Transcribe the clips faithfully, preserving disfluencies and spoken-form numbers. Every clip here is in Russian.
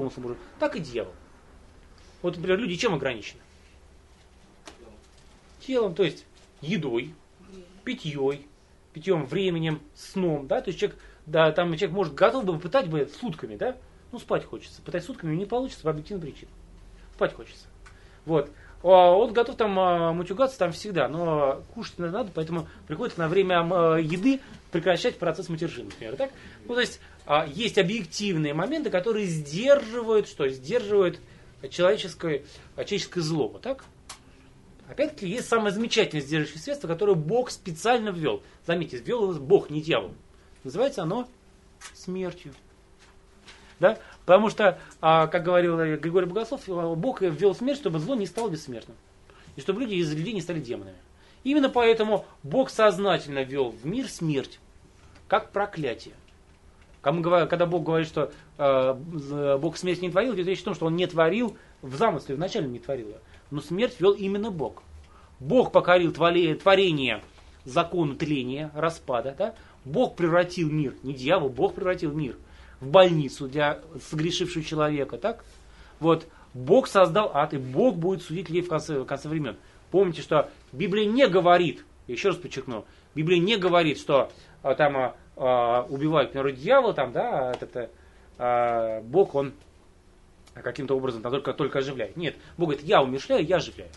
помыслом Божьим, так и дьявол. Вот, например, люди чем ограничены? Телом, то есть едой, питьей, питьем, временем, сном, да, то есть человек, да, там человек может готов бы пытать бы сутками, да, ну спать хочется, пытать сутками не получится по объективным причинам, спать хочется, вот, он готов там матюгаться там всегда, но кушать надо, поэтому приходится на время еды прекращать процесс матержи, например, так, ну то есть есть объективные моменты, которые сдерживают, что, сдерживают человеческое, человеческое злобу, так. Опять-таки, есть самое замечательное сдерживающее средство, которое Бог специально ввел. Заметьте, ввел его Бог, не дьявол. Называется оно смертью. Да? Потому что, как говорил Григорий Богослов, Бог ввел смерть, чтобы зло не стало бессмертным. И чтобы люди из людей не стали демонами. Именно поэтому Бог сознательно ввел в мир смерть, как проклятие. Когда Бог говорит, что Бог смерть не творил, идет речь о том, что Он не творил в замысле, вначале не творил ее. Но смерть вел именно Бог. Бог покорил творение закону тления, распада. Да? Бог превратил мир, не дьявол, Бог превратил мир в больницу для согрешившего человека. Так? Вот. Бог создал ад, и Бог будет судить людей в конце, в конце времен. Помните, что Библия не говорит, еще раз подчеркну, Библия не говорит, что а, там а, а, убивают, например, дьявола, там, да, это, а, Бог, он каким-то образом там, только, только оживляет. Нет, Бог говорит, я умершляю, я оживляю.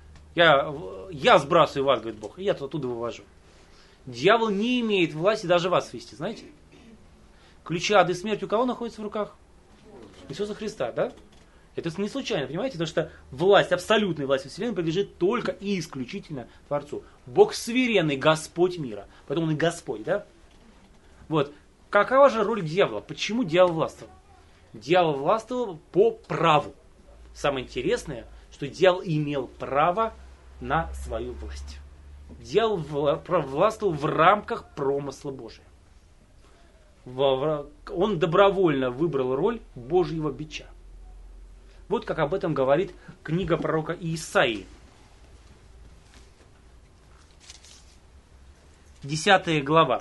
Я, я сбрасываю вас, говорит Бог, и я оттуда вывожу. Дьявол не имеет власти даже вас свести, знаете? Ключи ада и смерти у кого находятся в руках? Иисуса Христа, да? Это не случайно, понимаете? Потому что власть, абсолютная власть во Вселенной принадлежит только и исключительно Творцу. Бог суверенный Господь мира. Поэтому Он и Господь, да? Вот. Какова же роль дьявола? Почему дьявол властвовал? Дьявол властвовал по праву. Самое интересное, что дьявол имел право на свою власть. Дьявол властвовал в рамках промысла Божия. Он добровольно выбрал роль Божьего бича. Вот как об этом говорит книга пророка Иисаии. Десятая глава.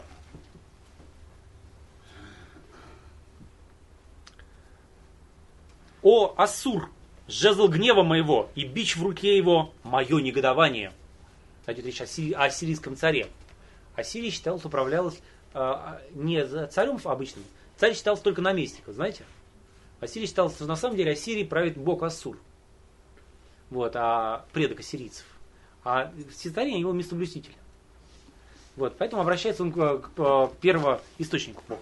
«О, Ассур, жезл гнева моего, и бич в руке его, мое негодование». Кстати, речь о, сири- о ассирийском царе. Ассирия считалась, управлялась э, не царем обычным. Царь считался только наместником, знаете? Ассирия считалась, что на самом деле Ассирии правит бог Ассур. Вот, а предок ассирийцев. А все цари его местоблюстители. Вот, поэтому обращается он к, к первоисточнику Бога.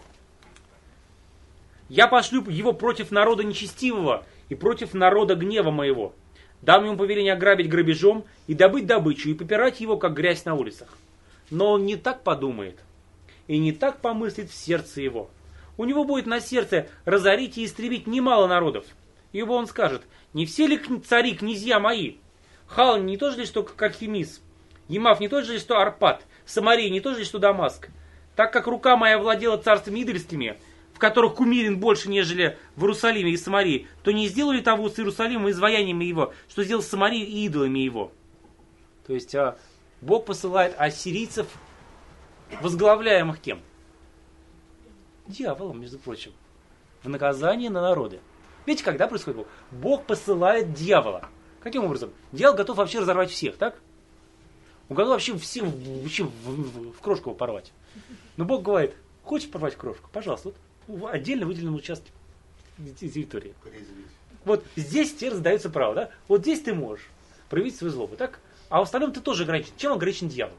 «Я пошлю его против народа нечестивого и против народа гнева моего. Дам ему повеление ограбить грабежом и добыть добычу, и попирать его, как грязь на улицах. Но он не так подумает, и не так помыслит в сердце его. У него будет на сердце разорить и истребить немало народов. Ибо он скажет, не все ли цари, князья мои? Хал не то же ли, что Кархемис? Емав не то же ли, что Арпад? Самария не то же ли, что Дамаск? Так как рука моя владела царствами идольскими, в которых кумирен больше, нежели в Иерусалиме и Самарии, то не сделали того с Иерусалимом изваяниями его, что сделал с Самарией и идолами его». То есть а, Бог посылает ассирийцев, возглавляемых кем? Дьяволом, между прочим, в наказание на народы. Видите, когда происходит Бог? Бог посылает дьявола. Каким образом? Дьявол готов вообще разорвать всех, так? Он готов вообще всех вообще в, в, в крошку его порвать. Но Бог говорит, хочешь порвать крошку? Пожалуйста, вот в отдельно выделенном участке территории. Вот здесь тебе раздается право, да? Вот здесь ты можешь проявить свою злобу, так? А в остальном ты тоже ограничен. Чем ограничен дьявол?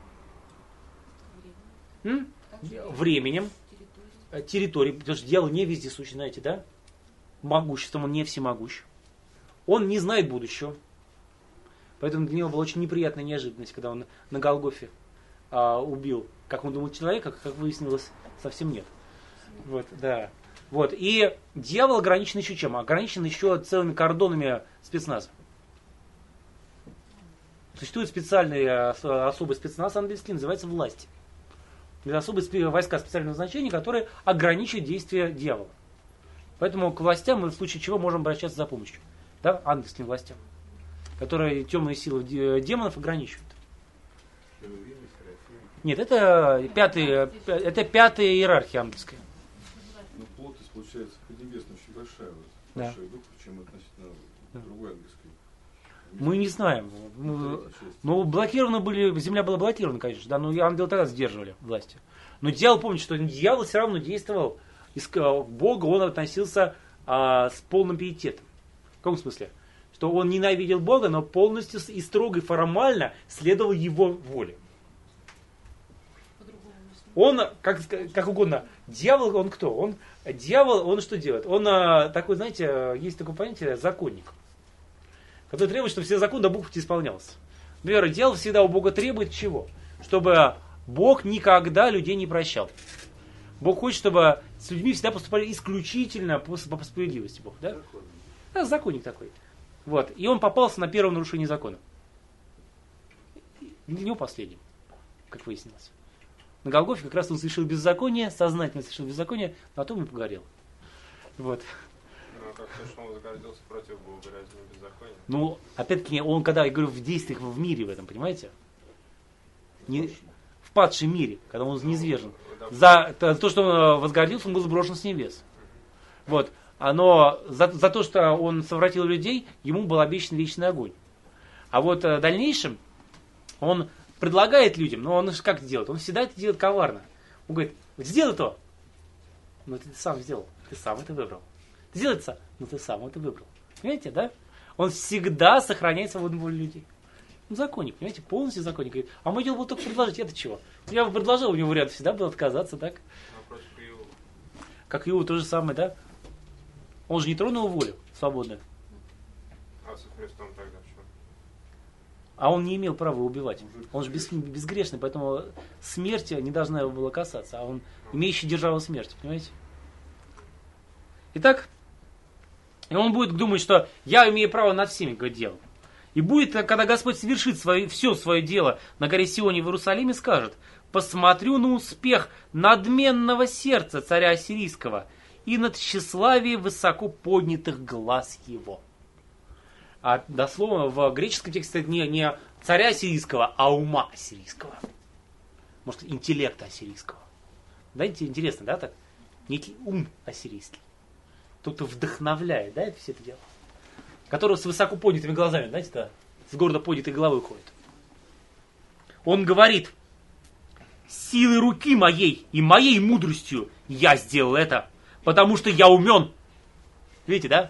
М? Временем. Территорией, потому что дьявол не вездесущий, знаете, да? Могуществом, он не всемогущ. Он не знает будущего. Поэтому для него была очень неприятная неожиданность, когда он на Голгофе а, убил, как он думал, человека, как выяснилось, совсем нет. Вот, да. Вот. И дьявол ограничен еще чем? Ограничен еще целыми кордонами спецназа. Существует специальный особый спецназ английский, называется власть. Это особые войска специального назначения, которые ограничивают действия дьявола. Поэтому к властям мы в случае чего можем обращаться за помощью. Да? Ангельским властям, которые темные силы демонов ограничивают. Нет, это пятая, это пятая иерархия ангельская. Ну, плотность, получается, поднебесная очень большая. Да. Чем относительно да. другой английской. Мы не знаем. Но блокированы были, земля была блокирована, конечно, да, но и ангелы тогда сдерживали власти. Но дьявол, помните, что дьявол все равно действовал, к Богу он относился а, с полным пиететом. В каком смысле? Что он ненавидел Бога, но полностью и строго и формально следовал его воле. Он, как, как угодно, дьявол, он кто? Он, дьявол, он что делает? Он такой, знаете, есть такое понятие, законник, который требует, чтобы все законы до буквы исполнялся. Например, дьявол всегда у Бога требует чего? Чтобы Бог никогда людей не прощал. Бог хочет, чтобы с людьми всегда поступали исключительно по, по справедливости. Бог, да? Да, законник такой. Вот. И он попался на первом нарушении закона. Не него последним, как выяснилось. На Голгофе как раз он совершил беззаконие, сознательно совершил беззаконие, а потом и погорел. Вот. Ну, как то, что он загордился против Бога, разве не беззаконие? Ну, опять-таки, он, когда, я говорю, в действиях в мире в этом, понимаете? Не, в падшем мире, когда он низвержен. За то, что он возгордился, он был сброшен с небес. Вот. Но за, за то, что он совратил людей, ему был обещан вечный огонь. А вот в дальнейшем он предлагает людям, но он как это делает? Он всегда это делает коварно. Он говорит, сделай то. Ну ты сам сделал, ты сам это выбрал. Ты сделай это, ну ты сам это выбрал. Понимаете, да? Он всегда сохраняет свободную волю людей. Ну, законник, понимаете, полностью законник. Говорит, а мой дело было только предложить, это чего? Я бы предложил, у него вариант всегда был отказаться, так? Как Иова, то же самое, да? Он же не тронул волю свободную. А со Христом тогда что? А он не имел права убивать. Он же бес, безгрешный, поэтому смерти не должна его была касаться. А он имеющий державу смерти, понимаете? Итак, и он будет думать, что я имею право над всеми, говорит дьявол. И будет, когда Господь совершит свое, все свое дело на горе Сионе в Иерусалиме, скажет, посмотрю на успех надменного сердца царя Ассирийского и над тщеславие высоко поднятых глаз его. А дословно в греческом тексте это не, не царя ассирийского, а ума ассирийского. Может, интеллекта ассирийского. Знаете, интересно, да, так? Некий ум ассирийский. Тот, кто вдохновляет, да, это все это дело. Который с высоко поднятыми глазами, знаете, да, с гордо поднятой головой ходит. Он говорит, силой руки моей и моей мудростью я сделал это, потому что я умен. Видите, да?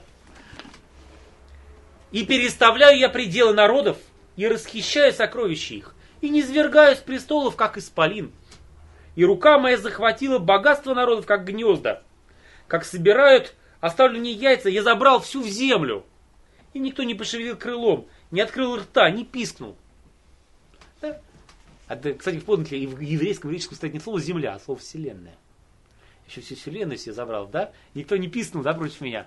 И переставляю я пределы народов, и расхищаю сокровища их, и низвергаю с престолов, как исполин. И рука моя захватила богатство народов, как гнезда. Как собирают оставленные яйца, я забрал всю в землю. И никто не пошевелил крылом, не открыл рта, не пискнул. Да? А, кстати, помните, в еврейском греческом стоит не слово земля, а слово вселенная. Еще всю вселенную себе забрал, да? Никто не писнул, да, против меня.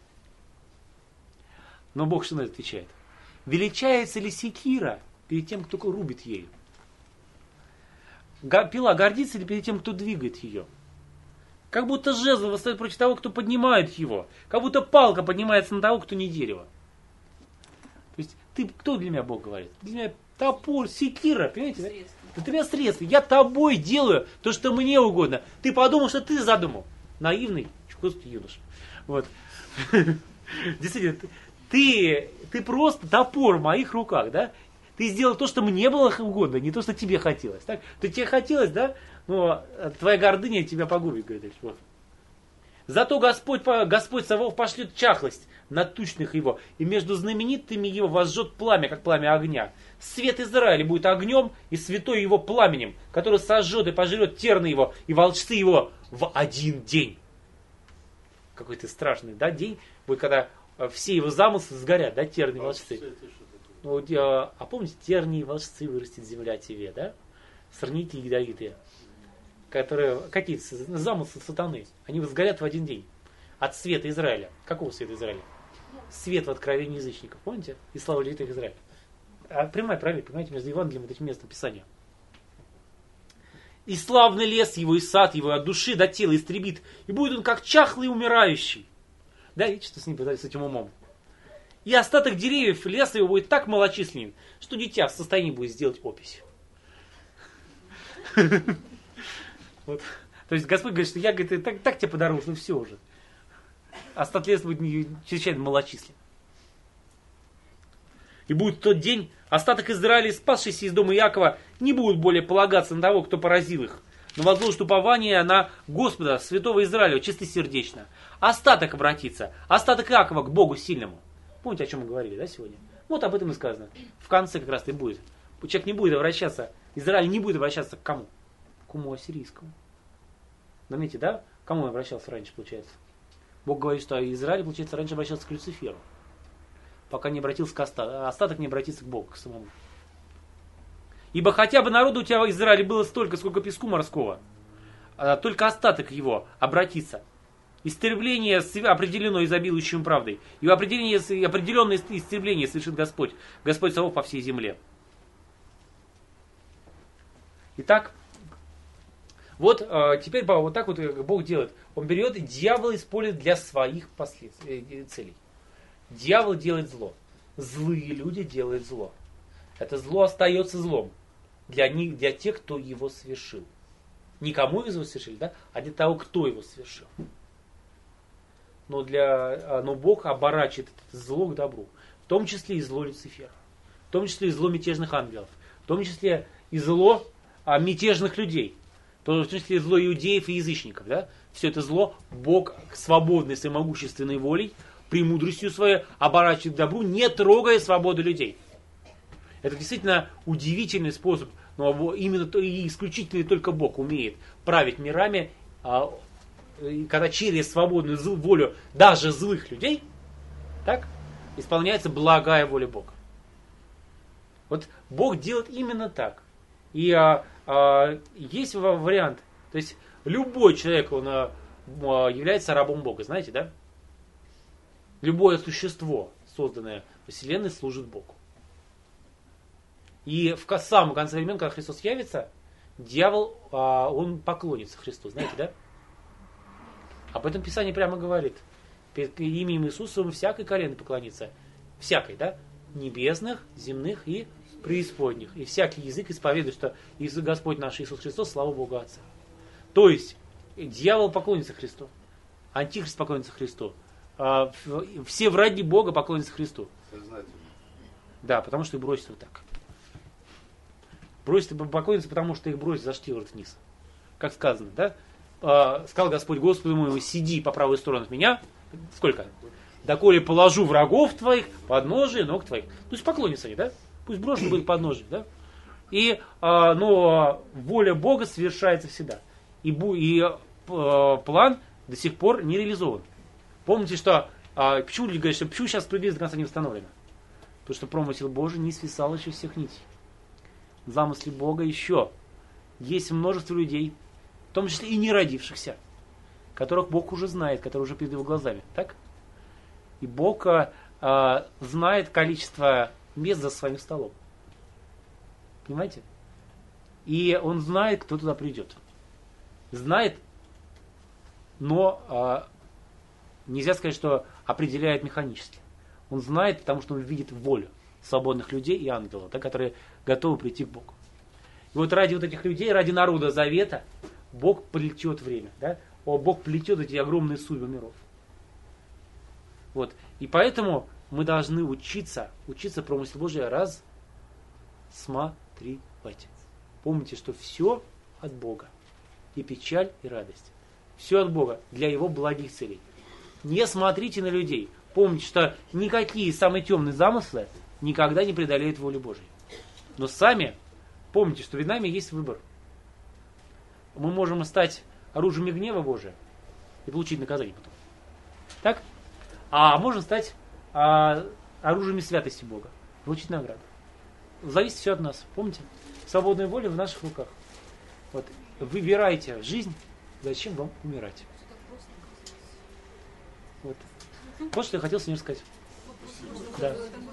Но Бог что на это отвечает? Величается ли секира перед тем, кто рубит ею? Пила гордится ли перед тем, кто двигает ее? Как будто жезл восстает против того, кто поднимает его. Как будто палка поднимается на того, кто не дерево. То есть, ты, кто для меня Бог говорит? Для меня топор, секира, понимаете? Да? Для меня средства. Я тобой делаю то, что мне угодно. Ты подумал, что ты задумал. Наивный, чукотский юноша. Вот. Действительно, ты, ты просто топор в моих руках, да? Ты сделал то, что мне было угодно, не то, что тебе хотелось. Так? То тебе хотелось, да? Но твоя гордыня тебя погубит, говорит. Вот. Зато Господь, Господь Саваоф пошлет чахлость на тучных его, и между знаменитыми его возжжет пламя, как пламя огня. Свет Израиля будет огнем, и святой его пламенем, который сожжет и пожрет терны его, и волчцы его в один день. Какой-то страшный, да, день будет, когда все его замыслы сгорят, да, терны и волчцы. Ну, а, а помните, терни и волчцы вырастет земля тебе, да? Сорняки ядовитые, которые, какие-то замыслы сатаны, они сгорят в один день. От света Израиля. Какого света Израиля? Свет в откровении язычников, помните? И слава литых Израиля. А прямая параллель, понимаете, между Евангелием и этим местом Писания. И славный лес его, и сад его от души до тела истребит, и будет он как чахлый умирающий. Да, видите, что с ним с этим умом? И остаток деревьев леса его будет так малочисленен, что дитя в состоянии будет сделать опись. Вот. То есть Господь говорит, что я, говорит, так, так тебе подарил, что все уже. остаток будет чрезвычайно малочислен. И будет в тот день остаток Израиля, спасшийся из дома Иакова, не будут более полагаться на того, кто поразил их, но возложат упование на Господа, святого Израиля, чистосердечно. Остаток обратится, остаток Иакова к Богу сильному. Помните, о чем мы говорили, да, сегодня? Вот об этом и сказано. В конце как раз и будет. Человек не будет обращаться, Израиль не будет обращаться к кому? К уму ассирийскому. Заметьте, да? К кому он обращался раньше, получается? Бог говорит, что Израиль, получается, раньше обращался к Люциферу. Пока не обратился к остатку, а остаток не обратится к Богу, к самому. Ибо хотя бы народу у тебя в Израиле было столько, сколько песку морского, только остаток его обратится. Истребление определено изобилующим правдой. И определенное истребление совершит Господь. Господь Савов по всей земле. Итак, вот теперь вот так вот Бог делает. Он берет, и дьявол использует для своих целей. Дьявол делает зло. Злые люди делают зло. Это зло остается злом. Для них, для тех, кто его совершил. Не кому его совершили, да, а для того, кто его совершил. Но, для, но Бог оборачивает это зло к добру. В том числе и зло Люцифера. В том числе и зло мятежных ангелов. В том числе и зло а, мятежных людей. В том числе и зло иудеев и язычников. Да? Все это зло Бог свободной, своей могущественной волей, премудростью своей оборачивает к добру, не трогая свободу людей. Это действительно удивительный способ, но именно и исключительно только Бог умеет править мирами, когда через свободную волю даже злых людей, так, исполняется благая воля Бога. Вот Бог делает именно так. И а, а, есть вариант, то есть любой человек, он а, является рабом Бога, знаете, да? Любое существо, созданное во Вселенной, служит Богу. И в самом конце времен, когда Христос явится, дьявол, а, он поклонится Христу, знаете, да? Об этом Писание прямо говорит. Перед именем Иисуса всякой колено поклонится. Всякой, да? Небесных, земных и преисподних. И всякий язык исповедует, что Иисус Господь наш Иисус Христос, слава Богу Отца. То есть, дьявол поклонится Христу. Антихрист поклонится Христу. А, все враги Бога поклонятся Христу. Сознательно. Да, потому что их бросят вот так. Бросят, поклонятся, потому что их бросят за штиворот вниз. Как сказано, да? Сказал Господь Господу моему, сиди по правую сторону от меня. Сколько? Доколе положу врагов твоих, подножие ног твоих. То есть поклонятся они, да? Пусть брошены будут подножие, да? И, а, но воля Бога совершается всегда. И, и а, план до сих пор не реализован. Помните, что а, почему люди говорят, что почему сейчас справедливость до конца не восстановлена? Потому что промысел Божий не свисал еще всех нитей. В замысле Бога еще есть множество людей, в том числе и не родившихся, которых Бог уже знает, которые уже перед его глазами. Так? И Бог а, а, знает количество мест за своим столом. Понимаете? И Он знает, кто туда придет. Знает, но а, нельзя сказать, что определяет механически. Он знает, потому что Он видит волю свободных людей и ангелов, да, которые готовы прийти к Богу. И вот ради вот этих людей, ради народа завета, Бог плетет время, да? О, Бог плетет эти огромные судьбы миров. Вот. И поэтому мы должны учиться, учиться промыслу Божия раз смотревать. Помните, что все от Бога. И печаль, и радость. Все от Бога для Его благих целей. Не смотрите на людей. Помните, что никакие самые темные замыслы никогда не преодолеют волю Божию. Но сами помните, что перед нами есть выбор. Мы можем стать оружием гнева Божия и получить наказание потом. Так? А можем стать а, оружием святости Бога, получить награду. Зависит все от нас. Помните? Свободная воля в наших руках. Вот. Выбирайте жизнь, зачем вам умирать. Вот. Вот что я хотел сегодня сказать. Да.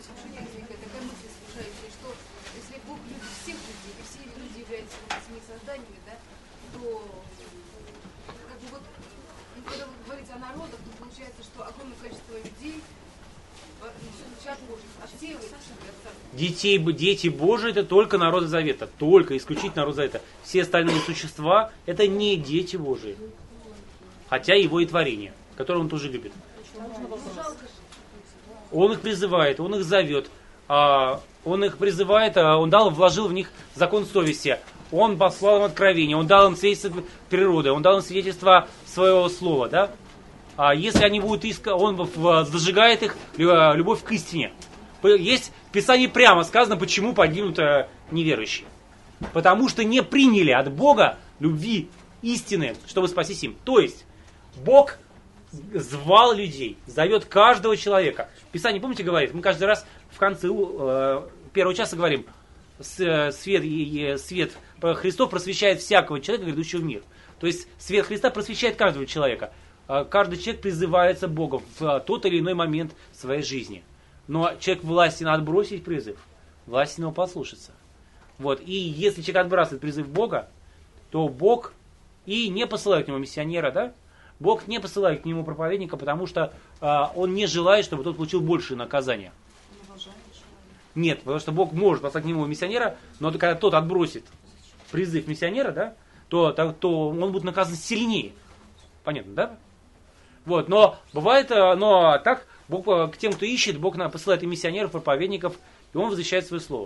Созданиями, да, то как бы вот, когда вы говорите о народах, то получается, что огромное количество людей чад Божий отсеивает Детей, дети Божии это только народ завета, только исключительно народ завета. Все остальные существа это не дети Божии, хотя его и творение, которое он тоже любит. Он их призывает, он их зовет, а, он их призывает, а, он дал, вложил в них закон совести, он послал им откровение, он дал им свидетельство природы, он дал им свидетельство своего слова, да? А если они будут искать, он зажигает их любовь к истине. Есть в Писании прямо сказано, почему погибнут неверующие. Потому что не приняли от Бога любви истины, чтобы спастись им. То есть Бог звал людей, зовет каждого человека. Писание, помните, говорит, мы каждый раз в конце э, первого часа говорим, свет, свет Христов просвещает всякого человека, грядущего в мир. То есть свет Христа просвещает каждого человека. Каждый человек призывается Богом в тот или иной момент своей жизни. Но человек власти надо отбросить призыв, власти него послушаться. Вот. И если человек отбрасывает призыв Бога, то Бог и не посылает к нему миссионера, да? Бог не посылает к нему проповедника, потому что а, он не желает, чтобы тот получил большее наказание. Нет, потому что Бог может послать к нему миссионера, но когда тот отбросит призыв миссионера, да, то, то, то он будет наказан сильнее. Понятно, да? Вот, но бывает, но так, Бог к тем, кто ищет, Бог посылает и миссионеров, проповедников, и он возвещает свое слово.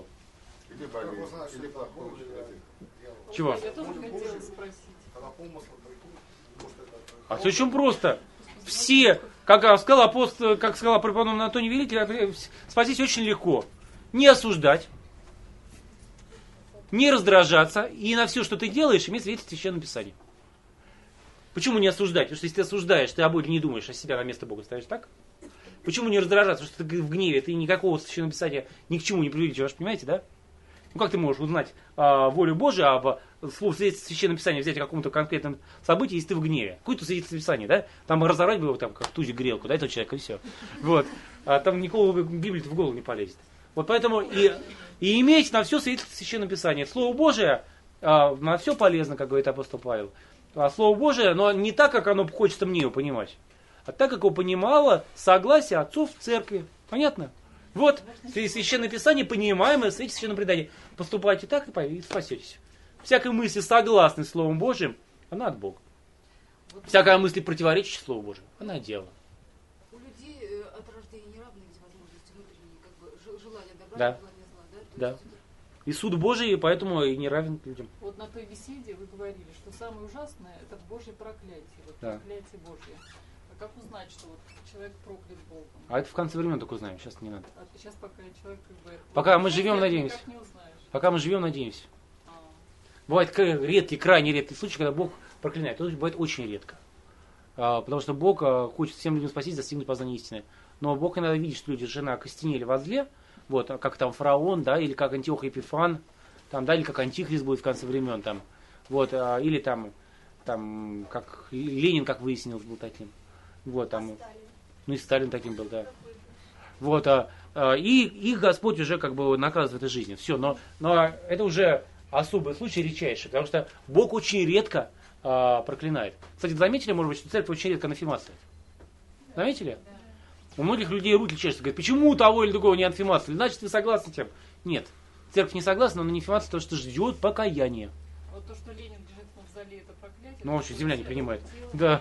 Чего? Я тоже хотела спросить. А все очень просто. Все, как сказал апостол, как сказал преподобный Антоний Великий, спастись очень легко. Не осуждать, не раздражаться, и на все, что ты делаешь, иметь свидетельство Священного Писания. Почему не осуждать? Потому что если ты осуждаешь, ты о Боге не думаешь, а себя на место Бога ставишь, так? Почему не раздражаться? Потому что ты в гневе, ты никакого Священного Писания ни к чему не привлечешь, понимаете, да? Ну как ты можешь узнать а, волю Божию, а слово Священного Писания взять о каком-то конкретном событии, если ты в гневе? Какое-то свидетельство Писания, да? Там разорвать бы его там, как тузик грелку, да, этого человека, и все. Вот. А там никого в Библии в голову не полезет. Вот поэтому и, и иметь на все свидетельство Священного Писания. Слово Божие а, на все полезно, как говорит апостол Павел. А Слово Божие, но не так, как оно хочется мне его понимать, а так, как его понимало согласие отцов в церкви. Понятно? Вот, Священное Писание, понимаемое свидетельство Священного предания. Поступайте так и спасетесь. Всякой мысли, согласной с Словом Божьим, она от Бога. Всякая мысль, противоречащая Слову Божьему, она от дьявола. У людей от рождения неравные эти возможности внутренние, как бы желание добра, да. желание зла, да? Да. Есть... И суд Божий, поэтому и не равен людям. Вот на той беседе вы говорили, что самое ужасное это Божье проклятие, вот да. проклятие Божье. А как узнать, что вот человек проклят Богом? А это в конце времен только узнаем, сейчас не надо. А сейчас пока человек как бы... Пока мы живем, надеемся. Пока мы живем, надеемся. А. Бывает редкий, крайне редкий случай, когда Бог проклинает. Это бывает очень редко. А, потому что Бог а, хочет всем людям спастись, достигнуть познания истины. Но Бог иногда видит, что люди жена окостенели во зле, вот, как там фараон, да, или как Антиох Епифан, там, да, или как Антихрист будет в конце времен, там, вот, а, или там, там, как Ленин, как выяснилось, был таким. Вот, там, ну и Сталин таким был, да. Вот, а, а, и их Господь уже как бы наказывает в этой жизни. Все, но, но это уже особый случай, редчайший, потому что Бог очень редко а, проклинает. Кстати, заметили, может быть, что церковь очень редко анафематствует? Заметили? У многих людей руки чешутся, говорят, почему того или другого не анафематствовали? Значит, вы согласны с тем? Нет. Церковь не согласна, но анафематствует, потому что ждет покаяния. Вот то, что Ленин лежит в мавзолее, это проклятие. Ну, вообще, земля не принимает. Да.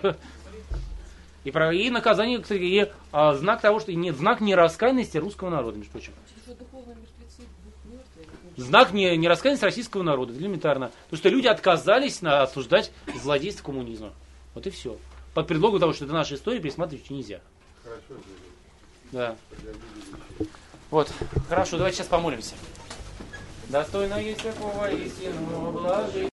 И, про, и наказание, кстати, и а, знак того, что нет, знак нераскаянности русского народа, между прочим. Знак не, нераскаянности российского народа, элементарно. Потому что люди отказались на, осуждать злодейство коммунизма. Вот и все. Под предлогом того, что это наша история, пересматривать нельзя. Хорошо. Да. Вот. Хорошо, давайте сейчас помолимся. Достойно есть такого истинного блажения.